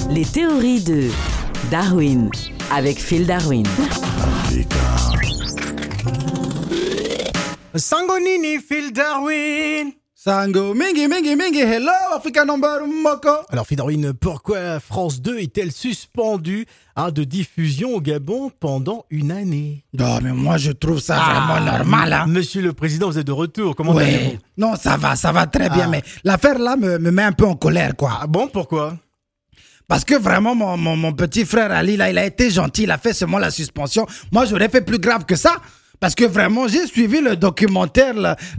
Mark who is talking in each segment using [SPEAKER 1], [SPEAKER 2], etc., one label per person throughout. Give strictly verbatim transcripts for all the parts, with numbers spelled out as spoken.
[SPEAKER 1] Les théories de Darwin avec Phil Darwin.
[SPEAKER 2] Sangonini, Phil Darwin.
[SPEAKER 3] Sango, mingi, mingi, mingi, hello, Africa number moko.
[SPEAKER 2] Alors, Phil Darwin, pourquoi France deux est-elle suspendue hein, de diffusion au Gabon pendant une année?
[SPEAKER 3] Non, mais moi, je trouve ça ah, vraiment normal. Hein.
[SPEAKER 2] Monsieur le Président, vous êtes de retour. Comment
[SPEAKER 3] ouais.
[SPEAKER 2] allez-vous?
[SPEAKER 3] Non, ça va, ça va très bien, ah. mais l'affaire là me, me met un peu en colère, quoi.
[SPEAKER 2] Ah bon, pourquoi?
[SPEAKER 3] Parce que vraiment, mon, mon, mon petit frère Ali, là, il a été gentil, il a fait seulement la suspension. Moi, j'aurais fait plus grave que ça. Parce que vraiment, j'ai suivi le documentaire,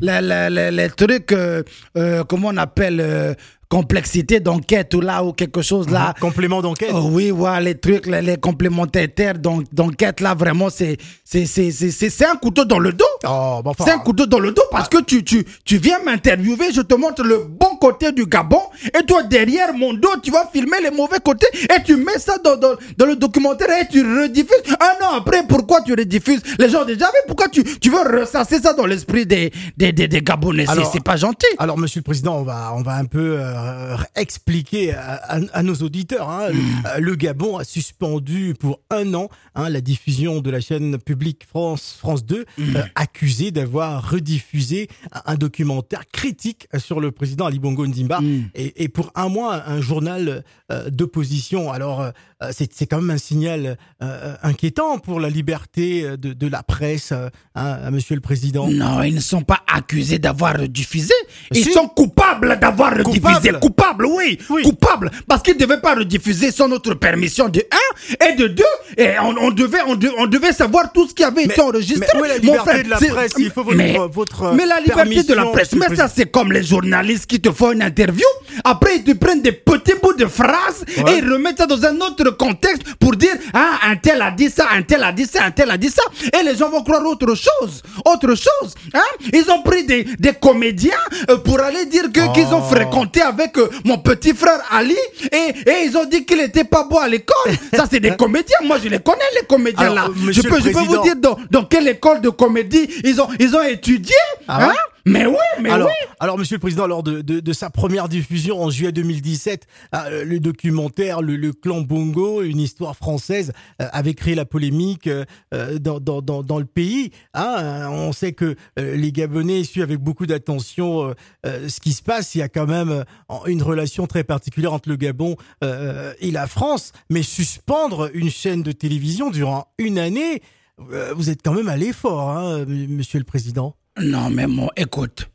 [SPEAKER 3] les trucs, euh, euh, comment on appelle, euh, complexité d'enquête ou là, ou quelque chose là.
[SPEAKER 2] Mmh, complément d'enquête.
[SPEAKER 3] Oh, oui, ouais, les trucs, les, les complémentaires d'enquête là, vraiment, c'est, c'est, c'est, c'est, c'est un couteau dans le dos.
[SPEAKER 2] Oh, bon, enfin,
[SPEAKER 3] c'est un couteau dans le dos parce que tu, tu, tu viens m'interviewer, je te montre le bon côté du Gabon et toi, derrière mon dos, tu vas filmer les mauvais côtés et tu mets ça dans, dans, dans le documentaire et tu rediffuses. Un an après, pourquoi tu rediffuses? Les gens déjà, mais pourquoi tu, tu veux ressasser ça dans l'esprit des, des, des, des Gabonais? C'est pas gentil.
[SPEAKER 2] Alors, Monsieur le Président, on va, on va un peu euh, expliquer à, à, à nos auditeurs. Hein, mmh. Le Gabon a suspendu pour un an hein, la diffusion de la chaîne publique France, France deux, mmh. euh, accusé d'avoir rediffusé un, un documentaire critique sur le président Ali Bongo Ondimba mmh. et, et pour un mois un journal euh, d'opposition. Alors euh, c'est, c'est quand même un signal euh, inquiétant pour la liberté de, de la presse, euh, hein, Monsieur le Président.
[SPEAKER 3] Non, ils ne sont pas accusés d'avoir rediffusé. Ils
[SPEAKER 2] si.
[SPEAKER 3] sont coupables d'avoir rediffusé.
[SPEAKER 2] Coupable.
[SPEAKER 3] Coupables, oui, oui. Coupables. Parce qu'ils ne devaient pas rediffuser sans notre permission de un et de deux. Et on, on, devait, on, de, on devait savoir tout ce qui avait mais, été enregistré.
[SPEAKER 2] Mais où est la liberté frère, de la presse? Il faut votre,
[SPEAKER 3] mais,
[SPEAKER 2] votre
[SPEAKER 3] mais la liberté de la presse, mais ça c'est comme les journalistes qui te font une interview. Après ils te prennent des petits bouts de phrases ouais. et ils remettent ça dans un autre contexte pour dire ah un tel a dit ça, un tel a dit ça, un tel a dit ça. Et les gens vont croire autre chose, autre chose. Hein? Ils ont pris des, des comédiens euh, pour aller dire que, oh. qu'ils ont fréquenté avec euh, mon petit frère Ali et, et ils ont dit qu'il était pas bon à l'école. Ça c'est des comédiens, moi je les connais les comédiens. Alors, là. Je peux, je peux vous dire dans, dans quelle école de comédie ils ont, ils ont étudié. Ah hein ouais mais oui, mais
[SPEAKER 2] alors,
[SPEAKER 3] oui.
[SPEAKER 2] Alors, Monsieur le Président, lors de, de, de sa première diffusion en juillet deux mille dix-sept, euh, le documentaire le, le Clan Bongo, une histoire française, euh, avait créé la polémique euh, dans, dans, dans, dans le pays. Hein, on sait que euh, les Gabonais suivent avec beaucoup d'attention euh, ce qui se passe. Il y a quand même euh, une relation très particulière entre le Gabon euh, et la France. Mais suspendre une chaîne de télévision durant une année, euh, vous êtes quand même à l'effort, hein, Monsieur le Président.
[SPEAKER 3] Non, mais mon, écoute.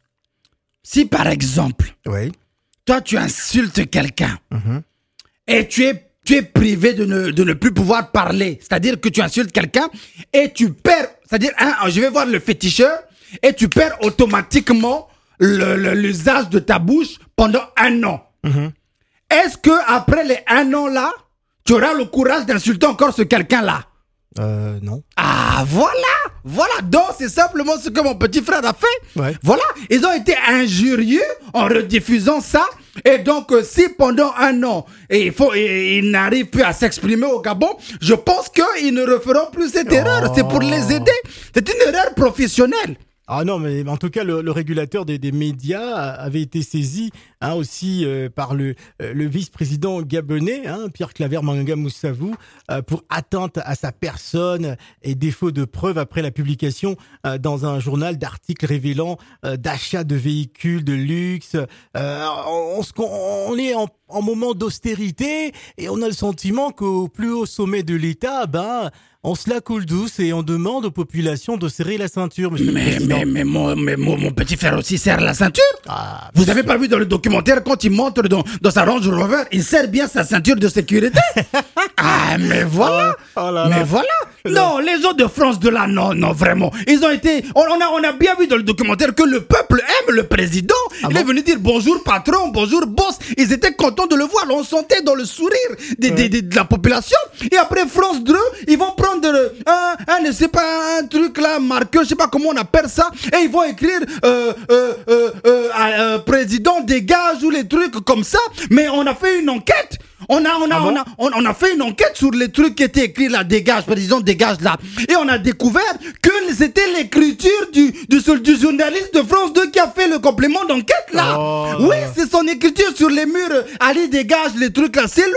[SPEAKER 3] Si par exemple,
[SPEAKER 2] oui.
[SPEAKER 3] toi tu insultes quelqu'un
[SPEAKER 2] mm-hmm.
[SPEAKER 3] et tu es, tu es privé de ne, de ne plus pouvoir parler, c'est-à-dire que tu insultes quelqu'un et tu perds, c'est-à-dire, hein, je vais voir le féticheur et tu perds automatiquement le, le, l'usage de ta bouche pendant un an.
[SPEAKER 2] Mm-hmm.
[SPEAKER 3] Est-ce que après les un an là, tu auras le courage d'insulter encore ce quelqu'un-là?
[SPEAKER 2] Euh, non.
[SPEAKER 3] Ah, voilà, voilà. Donc, c'est simplement ce que mon petit frère a fait.
[SPEAKER 2] Ouais.
[SPEAKER 3] Voilà. Ils ont été injurieux en rediffusant ça. Et donc, euh, si pendant un an, et il faut, et, ils n'arrivent plus à s'exprimer au Gabon, je pense qu'ils ne referont plus cette oh. erreur. C'est pour les aider. C'est une erreur professionnelle.
[SPEAKER 2] Ah non, mais en tout cas, le, le régulateur des, des médias avait été saisi hein, aussi euh, par le, le vice-président gabonais, hein, Pierre Claver Manga Moussavou, euh, pour atteinte à sa personne et défaut de preuve après la publication euh, dans un journal d'articles révélant euh, d'achat de véhicules de luxe. Euh, on, on, on est en, en moment d'austérité et on a le sentiment qu'au plus haut sommet de l'État, ben... on se la coule douce et on demande aux populations de serrer la ceinture, monsieur
[SPEAKER 3] mais,
[SPEAKER 2] le Président.
[SPEAKER 3] Mais, mais, mon, mais mon, mon petit frère aussi serre la ceinture.
[SPEAKER 2] Ah,
[SPEAKER 3] vous avez pas vu dans le documentaire quand il montre dans, dans sa Range Rover, il serre bien sa ceinture de sécurité. Ah, mais voilà.
[SPEAKER 2] Oh, oh là là.
[SPEAKER 3] Mais voilà. Non, les gens de France de là, non, non, vraiment. Ils ont été, on, on, a, on a bien vu dans le documentaire que le peuple aime le président. Ah il bon? est venu dire bonjour patron, bonjour boss. Ils étaient contents de le voir. On sentait dans le sourire de, ouais. de, de, de la population. Et après France deux, ils vont prendre un, un, je sais pas, un truc là, marqueur, je sais pas comment on appelle ça. Et ils vont écrire, euh, euh, euh, euh, euh, président dégage ou les trucs comme ça. Mais on a fait une enquête. On a, on a, ah bon? on a, on, on a fait une enquête sur les trucs qui étaient écrits là, dégage, président, dégage là. Et on a découvert que c'était l'écriture du, du, du journaliste de France deux qui a fait le complément d'enquête là.
[SPEAKER 2] Oh.
[SPEAKER 3] Oui, c'est son écriture sur les murs. Ali dégage les trucs là, c'est lui.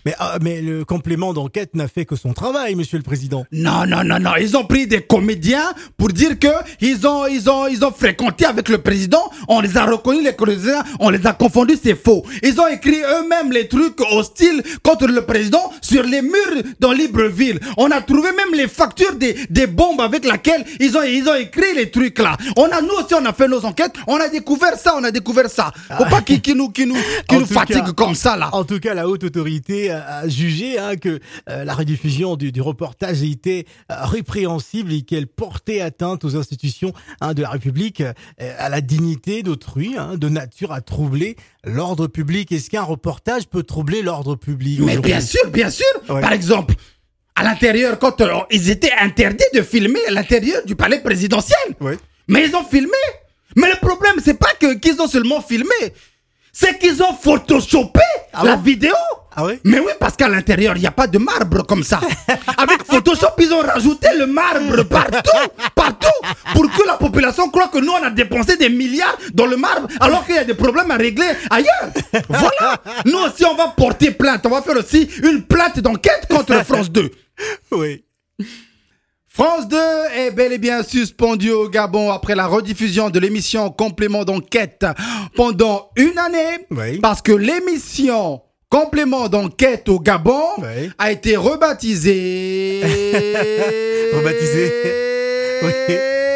[SPEAKER 2] Mais, euh, mais le complément d'enquête n'a fait que son travail, Monsieur le Président.
[SPEAKER 3] Non, non, non, non. Ils ont pris des comédiens pour dire que ils ont, ils ont, ils ont fréquenté avec le président. On les a reconnus, les comédiens. On les a confondus, c'est faux. Ils ont écrit eux-mêmes les trucs hostiles contre le président sur les murs dans Libreville. On a trouvé même les factures des, des bombes avec lesquelles ils ont, ils ont écrit les trucs là. On a, nous aussi, on a fait nos enquêtes. On a découvert ça, on a découvert ça. Faut pas qu'ils, qu'ils nous, qu'ils nous, qu'ils nous fatiguent cas, comme ça là.
[SPEAKER 2] En tout cas, la haute autorité a jugé hein, que euh, la rediffusion du, du reportage était euh, répréhensible et qu'elle portait atteinte aux institutions hein, de la République, euh, à la dignité d'autrui, hein, de nature à troubler l'ordre public. Est-ce qu'un reportage peut troubler l'ordre public?
[SPEAKER 3] Mais bien sûr, bien sûr. Ouais. Par exemple, à l'intérieur, quand euh, ils étaient interdits de filmer à l'intérieur du palais présidentiel,
[SPEAKER 2] ouais.
[SPEAKER 3] mais ils ont filmé. Mais le problème, c'est pas que qu'ils ont seulement filmé, c'est qu'ils ont photoshopé ah la bon vidéo.
[SPEAKER 2] Ah oui?
[SPEAKER 3] Mais oui, parce qu'à l'intérieur, il n'y a pas de marbre comme ça. Avec Photoshop, ils ont rajouté le marbre partout, partout, pour que la population croit que nous, on a dépensé des milliards dans le marbre, alors qu'il y a des problèmes à régler ailleurs. Voilà. Nous aussi, on va porter plainte. On va faire aussi une plainte d'enquête contre France deux.
[SPEAKER 2] Oui.
[SPEAKER 3] France deux est bel et bien suspendu au Gabon après la rediffusion de l'émission Complément d'enquête pendant une année.
[SPEAKER 2] Oui.
[SPEAKER 3] Parce que l'émission Complément d'enquête au Gabon
[SPEAKER 2] oui.
[SPEAKER 3] a été rebaptisée.
[SPEAKER 2] rebaptisée. Oui.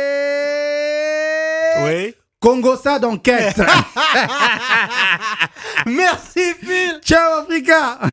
[SPEAKER 2] Oui.
[SPEAKER 3] Congossa d'enquête.
[SPEAKER 2] Merci Phil.
[SPEAKER 3] Ciao Africa.